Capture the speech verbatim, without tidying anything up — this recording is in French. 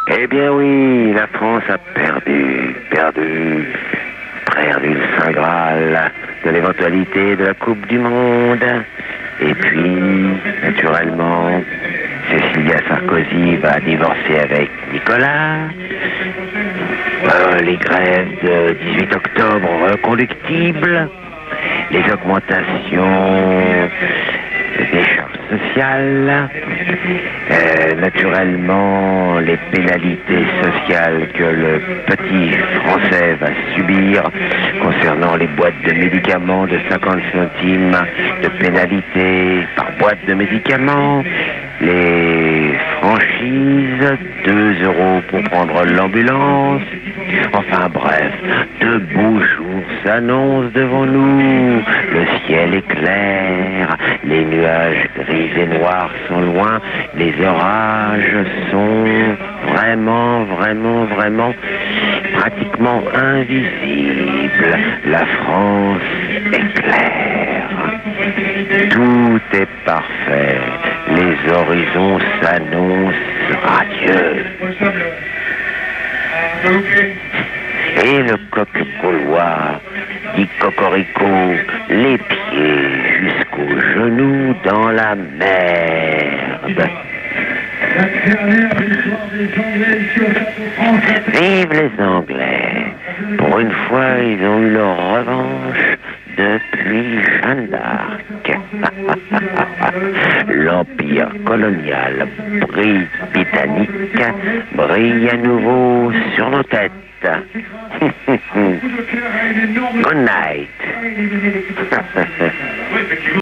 Eh bien oui, la France a perdu, perdu, perdu le Saint Graal de l'éventualité de la Coupe du Monde. Et puis, naturellement, Cécilia Sarkozy va divorcer avec Nicolas. Euh, les grèves de dix-huit octobre reconductibles. Les augmentations des charges sociales, euh, naturellement les pénalités sociales que le petit Français va subir concernant les boîtes de médicaments de cinquante centimes de pénalité par boîte de médicaments, les franchises, deux euros pour prendre l'ambulance. Enfin bref, de beaux jours s'annoncent devant nous. Le ciel est clair, les nuages gris et noirs sont loin, les orages sont vraiment, vraiment, vraiment pratiquement invisibles. La France est claire. Tout est parfait. Les horizons s'annoncent radieux. Et le coq gaulois dit cocorico, les pieds jusqu'aux genoux dans la merde. Vive les Anglais! Pour une fois, ils ont eu leur revanche depuis Jeanne d'Arc. L'empire colonial britannique brille à nouveau sur nos têtes. Good night.